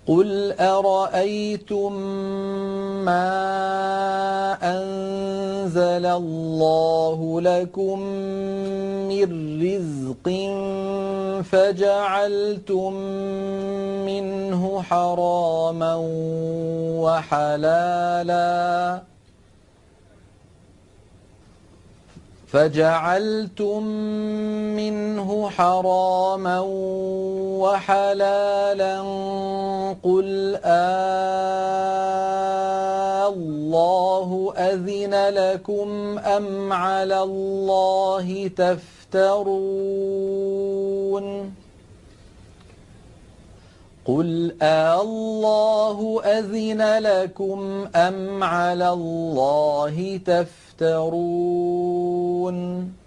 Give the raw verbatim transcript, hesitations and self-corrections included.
قُلْ أَرَأَيْتُم مَّا أَنزَلَ اللَّهُ لَكُم مِّن رِّزْقٍ فَجَعَلْتُم مِّنْهُ حَرَامًا وَحَلَالًا فَجَعَلْتُم مِّنْهُ حَرَامًا وَحَلَالًا قُلْ آللَّهُ أَذِنَ لَكُمْ أَمْ عَلَى اللَّهِ تَفْتَرُونَ قُلْ آللَّهُ أَذِنَ لَكُمْ أَمْ عَلَى اللَّهِ تَفْتَرُونَ